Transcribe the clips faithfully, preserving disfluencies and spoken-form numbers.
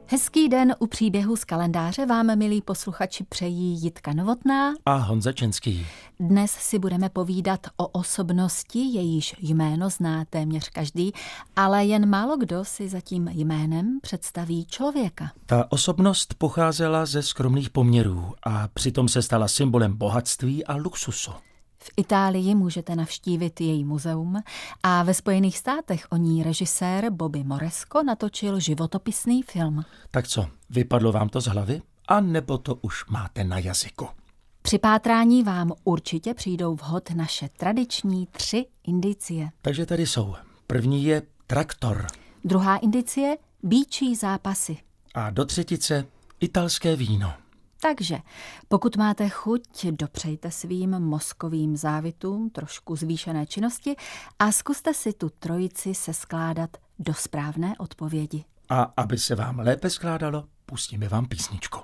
Hezký den u příběhu z kalendáře vám, milí posluchači, přejí Jitka Novotná a Honza Čenský. Dnes si budeme povídat o osobnosti, jejíž jméno zná téměř každý, ale jen málo kdo si za tím jménem představí člověka. Ta osobnost pocházela ze skromných poměrů a přitom se stala symbolem bohatství a luxusu. V Itálii můžete navštívit její muzeum a ve Spojených státech o ní režisér Bobby Moresco natočil životopisný film. Tak co, vypadlo vám to z hlavy? A nebo to už máte na jazyku? Při pátrání vám určitě přijdou vhod naše tradiční tři indicie. Takže tady jsou. První je traktor. Druhá indicie – býčí zápasy. A do třetice italské víno. Takže pokud máte chuť, dopřejte svým mozkovým závitům trošku zvýšené činnosti a zkuste si tu trojici seskládat do správné odpovědi. A aby se vám lépe skládalo, pustíme vám písničku.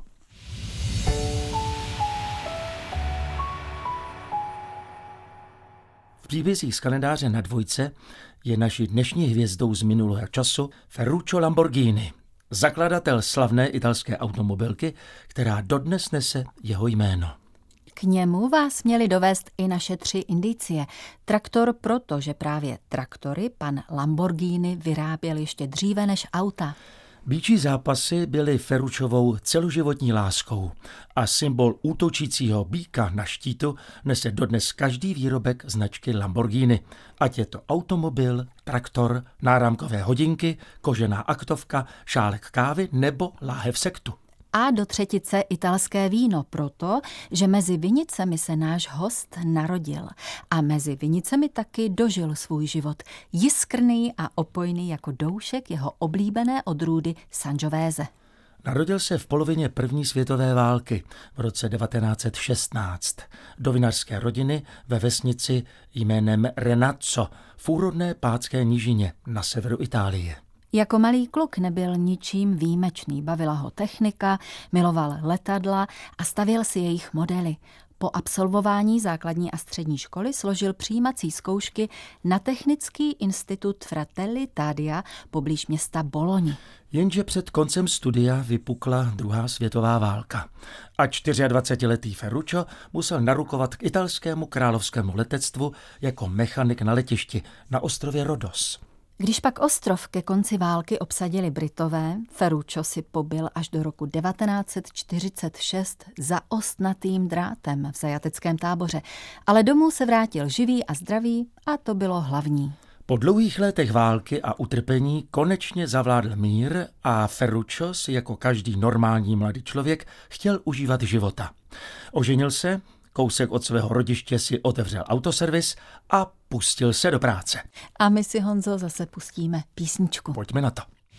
V příbězích z kalendáře na dvojce je naší dnešní hvězdou z minulého času Ferruccio Lamborghini, zakladatel slavné italské automobilky, která dodnes nese jeho jméno. K němu vás měly dovést i naše tři indicie. Traktor, protože právě traktory pan Lamborghini vyráběl ještě dříve než auta. Býčí zápasy byly Ferrucciovou celoživotní láskou a symbol útočícího býka na štítu nese dodnes každý výrobek značky Lamborghini. Ať je to automobil, traktor, náramkové hodinky, kožená aktovka, šálek kávy nebo láhev sektu. A do třetice italské víno proto, že mezi vinicemi se náš host narodil a mezi vinicemi taky dožil svůj život, jiskrný a opojný jako doušek jeho oblíbené odrůdy Sangiovese. Narodil se v polovině první světové války v roce devatenáct set šestnáct do vinařské rodiny ve vesnici jménem Renazzo v úrodné Pátské nížině na severu Itálie. Jako malý kluk nebyl ničím výjimečný, bavila ho technika, miloval letadla a stavěl si jejich modely. Po absolvování základní a střední školy složil přijímací zkoušky na Technický institut Fratelli Taddea poblíž města Bologni. Jenže před koncem studia vypukla druhá světová válka a dvacetičtyřletý Ferruccio musel narukovat k italskému královskému letectvu jako mechanik na letišti na ostrově Rhodos. Když pak ostrov ke konci války obsadili Britové, Ferruccio si pobyl až do roku devatenáct set čtyřicet šest za ostnatým drátem v zajateckém táboře, ale domů se vrátil živý a zdravý a to bylo hlavní. Po dlouhých letech války a utrpení konečně zavládl mír a Ferruccio si jako každý normální mladý člověk chtěl užívat života. Oženil se, kousek od svého rodiště si otevřel autoservis a pustil se do práce. A my si, Honzo, zase pustíme písničku. Pojďme na to.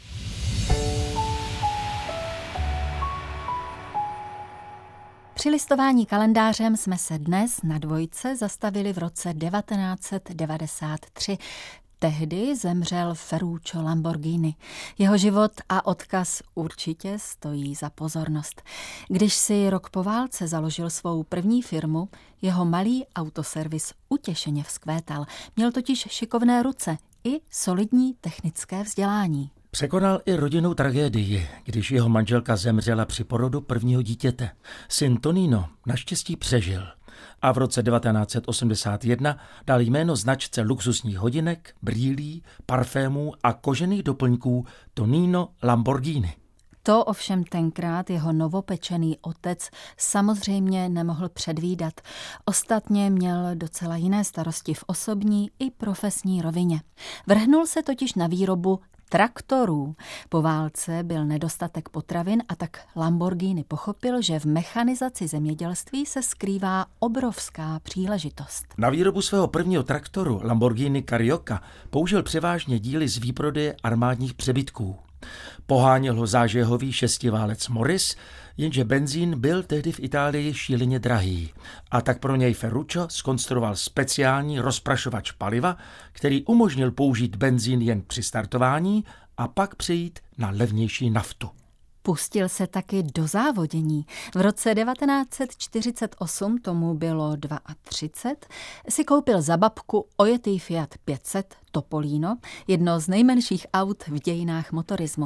Při listování kalendářem jsme se dnes na dvojce zastavili v roce devatenáct set devadesát tři. Tehdy zemřel Ferruccio Lamborghini. Jeho život a odkaz určitě stojí za pozornost. Když si rok po válce založil svou první firmu, jeho malý autoservis utěšeně vzkvétal. Měl totiž šikovné ruce i solidní technické vzdělání. Překonal i rodinnou tragédii, když jeho manželka zemřela při porodu prvního dítěte. Syn Tonino naštěstí přežil a v roce devatenáct set osmdesát jedna dal jméno značce luxusních hodinek, brýlí, parfémů a kožených doplňků Tonino Lamborghini. To ovšem tenkrát jeho novopečený otec samozřejmě nemohl předvídat. Ostatně měl docela jiné starosti v osobní i profesní rovině. Vrhnul se totiž na výrobu traktorů. Po válce byl nedostatek potravin a tak Lamborghini pochopil, že v mechanizaci zemědělství se skrývá obrovská příležitost. Na výrobu svého prvního traktoru Lamborghini Carioca použil převážně díly z výprodeje armádních přebytků. Poháněl ho zážehový šestiválec Morris, jenže benzín byl tehdy v Itálii šíleně drahý a tak pro něj Ferruccio zkonstruoval speciální rozprašovač paliva, který umožnil použít benzín jen při startování a pak přejít na levnější naftu. Pustil se taky do závodění. V roce devatenáct set čtyřicet osm, tomu bylo třicet dva, si koupil za babku ojetý Fiat pět set Topolino, jedno z nejmenších aut v dějinách motorismu.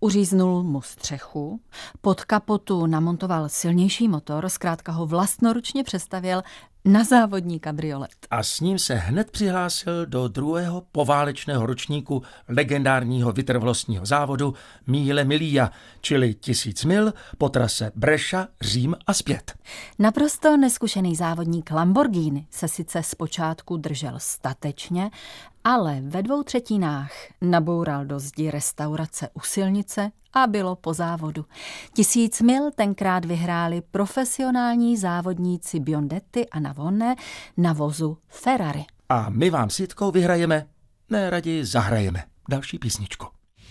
Uříznul mu střechu, pod kapotu namontoval silnější motor, zkrátka ho vlastnoručně přestavěl na závodní kabriolet. A s ním se hned přihlásil do druhého poválečného ročníku legendárního vytrvalostního závodu Mille Miglia, čili tisíc mil po trase Brescia, Řím a zpět. Naprosto neskušený závodník Lamborghini se sice zpočátku držel statečně, ale ve dvou třetinách naboural do zdi restaurace u silnice a bylo po závodu. Tisíc mil tenkrát vyhráli profesionální závodníci Biondetti a Navone na vozu Ferrari. A my vám s Jitkou vyhrajeme, ne raději zahrajeme další písničku.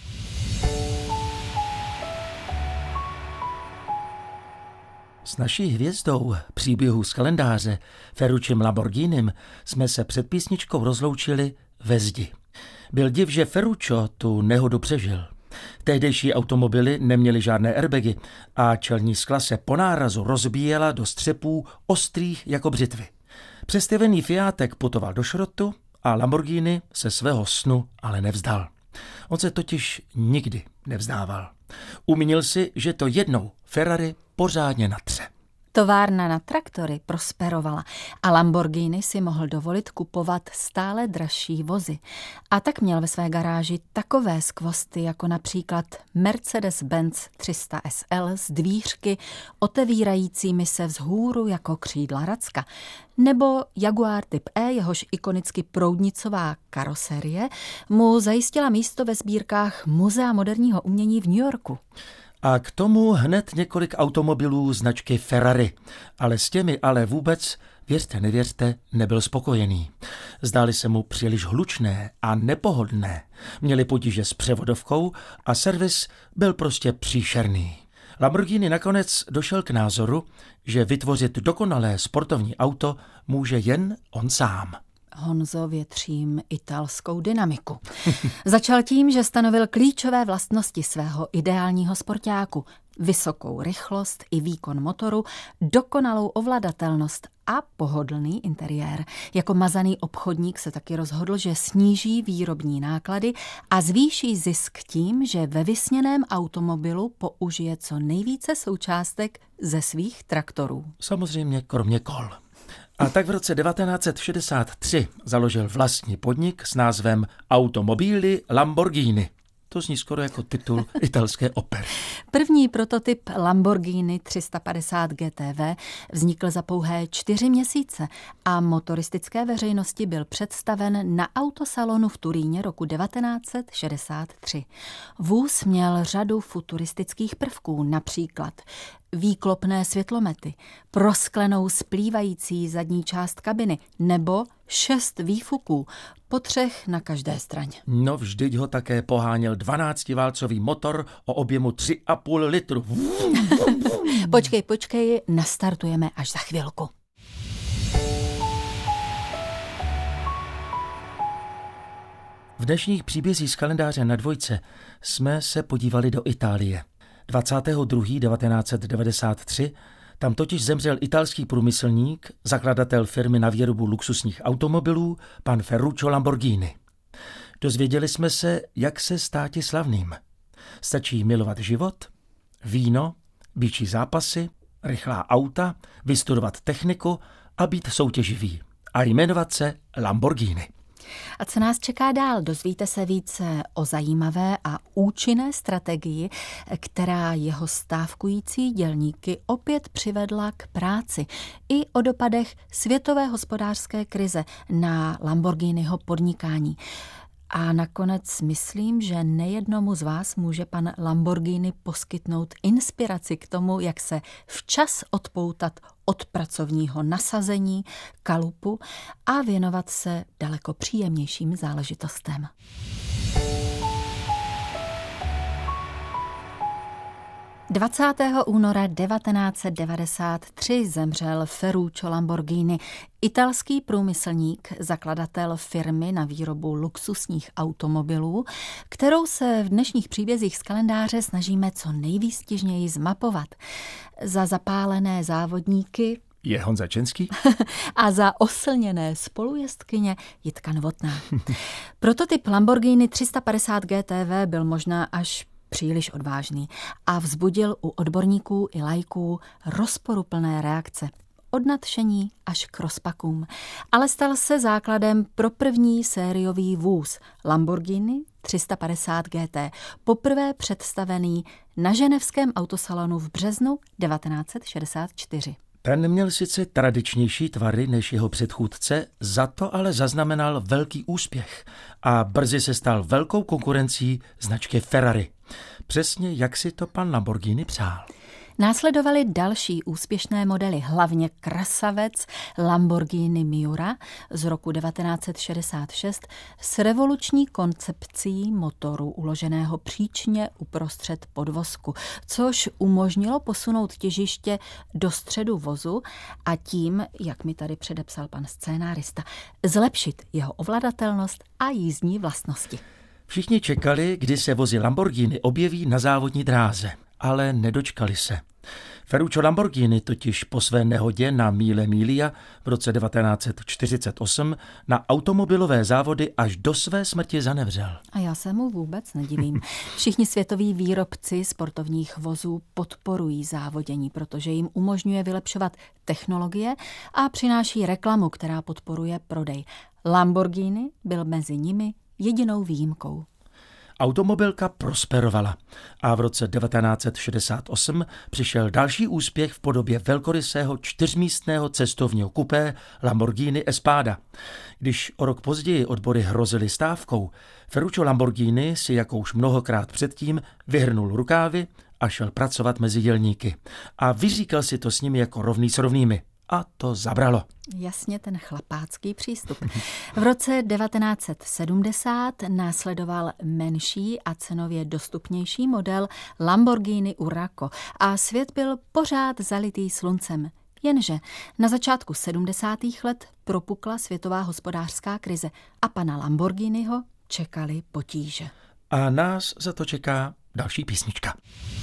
S naší hvězdou příběhů z kalendáře Ferruccem Lamborghinem jsme se před písničkou rozloučili ve zdi. Byl div, že Ferruccio tu nehodu přežil. Tehdejší automobily neměly žádné airbagy a čelní skla se po nárazu rozbíjela do střepů ostrých jako břitvy. Přestavený Fiatek putoval do šrotu a Lamborghini se svého snu ale nevzdal. On se totiž nikdy nevzdával. Umínil si, že to jednou Ferrari pořádně natře. Továrna na traktory prosperovala a Lamborghini si mohl dovolit kupovat stále dražší vozy. A tak měl ve své garáži takové skvosty jako například Mercedes-Benz tři sta S L s dvířky otevírajícími se vzhůru jako křídla racka, nebo Jaguar Typ E, jehož ikonicky proudnicová karoserie mu zajistila místo ve sbírkách Muzea moderního umění v New Yorku. A k tomu hned několik automobilů značky Ferrari, ale s těmi ale vůbec, věřte nevěřte, nebyl spokojený. Zdály se mu příliš hlučné a nepohodlné, měli potíže s převodovkou a servis byl prostě příšerný. Lamborghini nakonec došel k názoru, že vytvořit dokonalé sportovní auto může jen on sám. Honzo, větřím italskou dynamiku. Začal tím, že stanovil klíčové vlastnosti svého ideálního sportáku. Vysokou rychlost i výkon motoru, dokonalou ovladatelnost a pohodlný interiér. Jako mazaný obchodník se taky rozhodl, že sníží výrobní náklady a zvýší zisk tím, že ve vysněném automobilu použije co nejvíce součástek ze svých traktorů. Samozřejmě kromě kol. A tak v roce devatenáct set šedesát tři založil vlastní podnik s názvem Automobili Lamborghini. To zní skoro jako titul italské opery. První prototyp Lamborghini tři sta padesát G T V vznikl za pouhé čtyři měsíce a motoristické veřejnosti byl představen na autosalonu v Turíně roku devatenáct set šedesát tři. Vůz měl řadu futuristických prvků, například výklopné světlomety, prosklenou splývající zadní část kabiny nebo šest výfuků, po třech na každé straně. No vždyť ho také poháněl dvanáctiválcový motor o objemu tři a půl litru. Počkej, počkej, nastartujeme až za chvilku. V dnešních příbězích z kalendáře na dvojce jsme se podívali do Itálie. dvacátého druhého devatenáct set devadesát tři tam totiž zemřel italský průmyslník, zakladatel firmy na výrobu luxusních automobilů, pan Ferruccio Lamborghini. Dozvěděli jsme se, jak se státi slavným. Stačí milovat život, víno, býčí zápasy, rychlá auta, vystudovat techniku a být soutěživý. A jmenovat se Lamborghini. A co nás čeká dál? Dozvíte se více o zajímavé a účinné strategii, která jeho stávkující dělníky opět přivedla k práci. I o dopadech světové hospodářské krize na Lamborghiniho podnikání. A nakonec myslím, že nejednomu z vás může pan Lamborghini poskytnout inspiraci k tomu, jak se včas odpoutat od pracovního nasazení, kalupu a věnovat se daleko příjemnějším záležitostem. dvacátého února devatenáct set devadesát tři zemřel Ferruccio Lamborghini, italský průmyslník, zakladatel firmy na výrobu luxusních automobilů, kterou se v dnešních příbězích z kalendáře snažíme co nejvýstižněji zmapovat. Za zapálené závodníky je Honza Čenský a za oslněné spolujezdkyně Jitka Novotná. Prototyp Lamborghini tři sta padesát G T V byl možná až příliš odvážný a vzbudil u odborníků i laiků rozporuplné reakce. Od nadšení až k rozpakům. Ale stal se základem pro první sériový vůz Lamborghini tři sta padesát G T, poprvé představený na ženevském autosalonu v březnu devatenáct set šedesát čtyři. Ten měl sice tradičnější tvary než jeho předchůdce, za to ale zaznamenal velký úspěch a brzy se stal velkou konkurencí značky Ferrari. Přesně jak si to pan Lamborghini přál. Následovaly další úspěšné modely, hlavně krasavec Lamborghini Miura z roku devatenáct set šedesát šest s revoluční koncepcí motoru uloženého příčně uprostřed podvozku, což umožnilo posunout těžiště do středu vozu a tím, jak mi tady předepsal pan scénárista, zlepšit jeho ovladatelnost a jízdní vlastnosti. Všichni čekali, kdy se vozy Lamborghini objeví na závodní dráze, ale nedočkali se. Ferruccio Lamborghini totiž po své nehodě na Mille Miglia v roce devatenáct set čtyřicet osm na automobilové závody až do své smrti zanevřel. A já se mu vůbec nedivím. Všichni světoví výrobci sportovních vozů podporují závodění, protože jim umožňuje vylepšovat technologie a přináší reklamu, která podporuje prodej. Lamborghini byl mezi nimi jedinou výjimkou. Automobilka prosperovala a v roce devatenáct set šedesát osm přišel další úspěch v podobě velkorysého čtyřmístného cestovního kupé Lamborghini Espada. Když o rok později odbory hrozily stávkou, Ferruccio Lamborghini si jako už mnohokrát předtím vyhrnul rukávy a šel pracovat mezi dělníky. A vyříkal si to s nimi jako rovný s rovnými. A to zabralo. Jasně, ten chlapácký přístup. V roce devatenáct set sedmdesát následoval menší a cenově dostupnější model Lamborghini Huraco a svět byl pořád zalitý sluncem. Jenže na začátku sedmdesátých let propukla světová hospodářská krize a pana Lamborghiniho čekaly potíže. A nás za to čeká další písnička.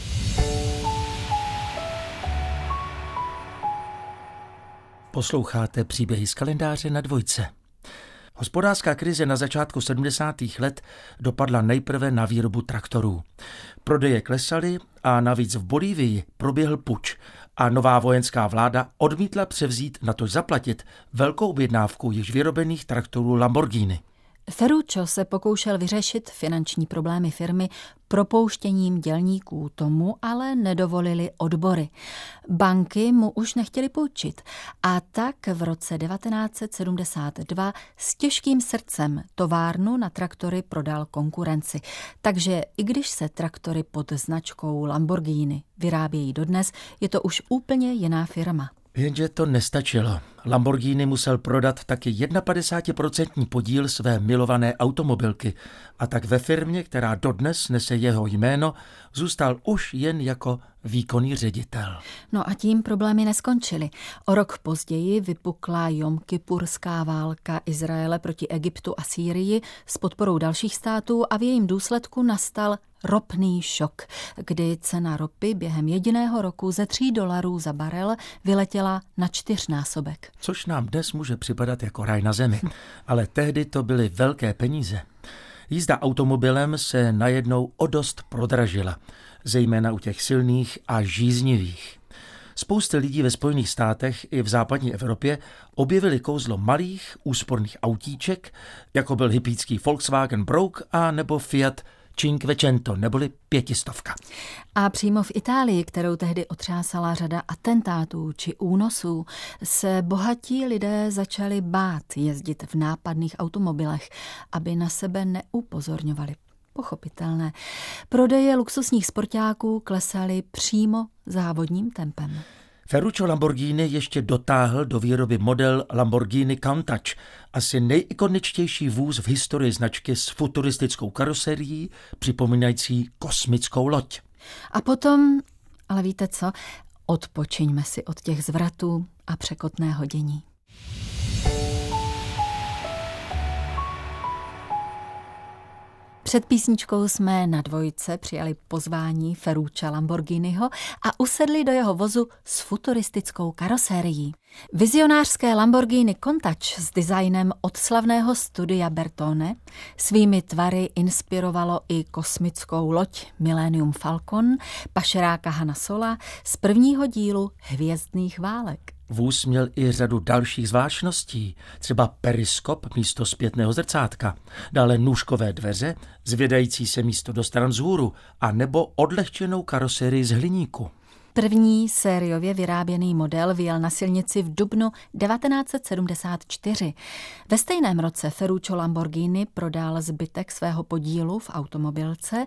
Posloucháte příběhy z kalendáře na Dvojce. Hospodářská krize na začátku sedmdesátých let dopadla nejprve na výrobu traktorů. Prodeje klesaly a navíc v Bolívii proběhl puč a nová vojenská vláda odmítla převzít, natož zaplatit, velkou objednávku již vyrobených traktorů Lamborghini. Ferruccio se pokoušel vyřešit finanční problémy firmy propouštěním dělníků, tomu ale nedovolili odbory. Banky mu už nechtěly půjčit a tak v roce devatenáct set sedmdesát dva s těžkým srdcem továrnu na traktory prodal konkurenci. Takže i když se traktory pod značkou Lamborghini vyrábějí dodnes, je to už úplně jiná firma. Jenže to nestačilo. Lamborghini musel prodat taky padesát jedna procent podíl své milované automobilky a tak ve firmě, která dodnes nese jeho jméno, zůstal už jen jako výkonný ředitel. No a tím problémy neskončily. O rok později vypukla jomkipurská válka Izraele proti Egyptu a Sýrii s podporou dalších států a v jejím důsledku nastal ropný šok, kdy cena ropy během jediného roku ze tří dolarů za barel vyletěla na čtyřnásobek. Což nám dnes může připadat jako ráj na zemi, ale tehdy to byly velké peníze. Jízda automobilem se najednou o dost prodražila, zejména u těch silných a žíznivých. Spousta lidí ve Spojených státech i v západní Evropě objevili kouzlo malých, úsporných autíček, jako byl hippícký Volkswagen Brouk a nebo Fiat Cinquecento, neboli pětistovka. A přímo v Itálii, kterou tehdy otřásala řada atentátů či únosů, se bohatí lidé začali bát jezdit v nápadných automobilech, aby na sebe neupozorňovali. Pochopitelné. Prodeje luxusních sportáků klesaly přímo závodním tempem. Ferruccio Lamborghini ještě dotáhl do výroby model Lamborghini Countach, asi nejikoničtější vůz v historii značky s futuristickou karoserií, připomínající kosmickou loď. A potom, ale víte co, odpočiňme si od těch zvratů a překotného dění. Před písničkou jsme na dvojce přijali pozvání Ferruccia Lamborghiniho a usedli do jeho vozu s futuristickou karosérií. Vizionářské Lamborghini Countach s designem od slavného studia Bertone svými tvary inspirovalo i kosmickou loď Millennium Falcon pašeráka Hanna Sola z prvního dílu Hvězdných válek. Vůz měl i řadu dalších zvláštností, třeba periskop místo zpětného zrcátka, dále nůžkové dveře, zvědající se místo do stran vzhůru a nebo odlehčenou karoserii z hliníku. První sériově vyráběný model vyjel na silnici v dubnu devatenáct set sedmdesát čtyři. Ve stejném roce Ferruccio Lamborghini prodal zbytek svého podílu v automobilce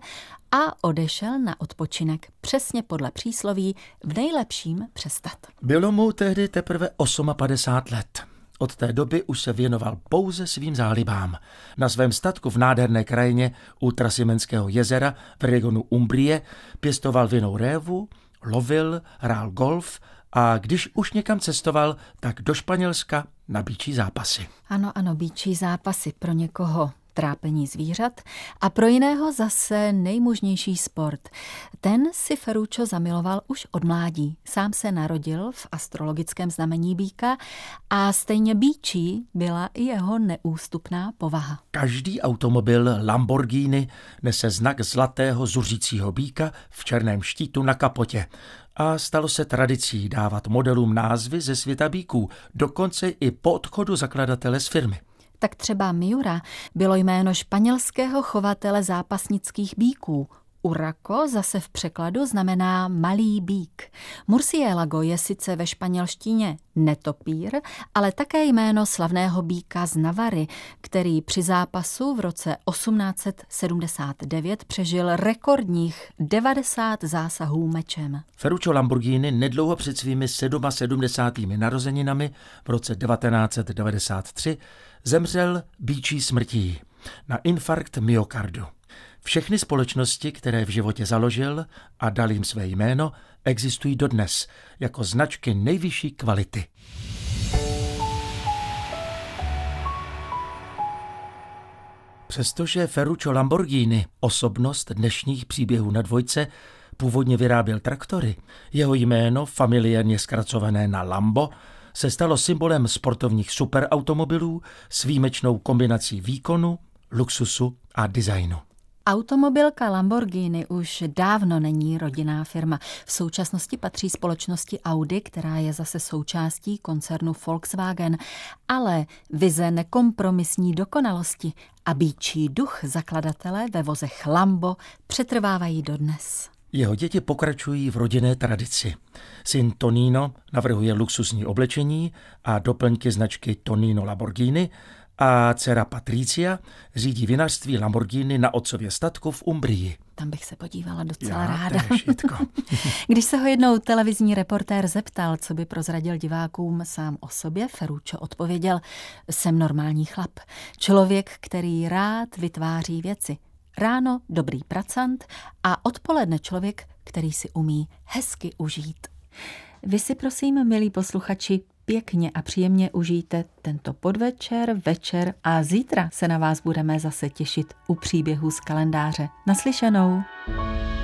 a odešel na odpočinek přesně podle přísloví v nejlepším přestat. Bylo mu tehdy teprve padesát osm let. Od té doby už se věnoval pouze svým zálibám. Na svém statku v nádherné krajině u Trasimenského jezera v regionu Umbrie pěstoval vinnou révu, lovil, hrál golf a když už někam cestoval, tak do Španělska na býčí zápasy. Ano, ano, býčí zápasy pro někoho trápení zvířat a pro jiného zase nejmužnější sport. Ten si Ferruccio zamiloval už od mládí. Sám se narodil v astrologickém znamení býka a stejně býčí byla i jeho neústupná povaha. Každý automobil Lamborghini nese znak zlatého zuřícího býka v černém štítu na kapotě. A stalo se tradicí dávat modelům názvy ze světa býků, dokonce i po odchodu zakladatele z firmy. Tak třeba Miura bylo jméno španělského chovatele zápasnických býků. Uraco zase v překladu znamená malý býk. Murciélago je sice ve španělštině netopír, ale také jméno slavného býka z Navary, který při zápasu v roce osmnáct set sedmdesát devět přežil rekordních devadesát zásahů mečem. Ferruccio Lamborghini nedlouho před svými sedmadesátými narozeninami v roce devatenáct set devadesát tři zemřel býčí smrtí na infarkt myokardu. Všechny společnosti, které v životě založil a dal jim své jméno, existují dodnes jako značky nejvyšší kvality. Přestože Ferruccio Lamborghini, osobnost dnešních příběhů na dvojce, původně vyráběl traktory, jeho jméno, familiárně zkracované na Lambo, se stalo symbolem sportovních superautomobilů s výjimečnou kombinací výkonu, luxusu a designu. Automobilka Lamborghini už dávno není rodinná firma. V současnosti patří společnosti Audi, která je zase součástí koncernu Volkswagen, ale vize nekompromisní dokonalosti a býčí duch zakladatele ve vozech Lambo přetrvávají dodnes. Jeho děti pokračují v rodinné tradici. Syn Tonino navrhuje luxusní oblečení a doplňky značky Tonino Lamborghini a dcera Patricia řídí vinařství Lamborghini na otcově statku v Umbrii. Tam bych se podívala docela Já ráda. Též, Když se ho jednou televizní reportér zeptal, co by prozradil divákům sám o sobě, Ferruccio odpověděl: jsem normální chlap. Člověk, který rád vytváří věci. Ráno dobrý pracant a odpoledne člověk, který si umí hezky užít. Vy si prosím, milí posluchači, pěkně a příjemně užijte tento podvečer, večer a zítra se na vás budeme zase těšit u příběhů z kalendáře. Naslyšenou.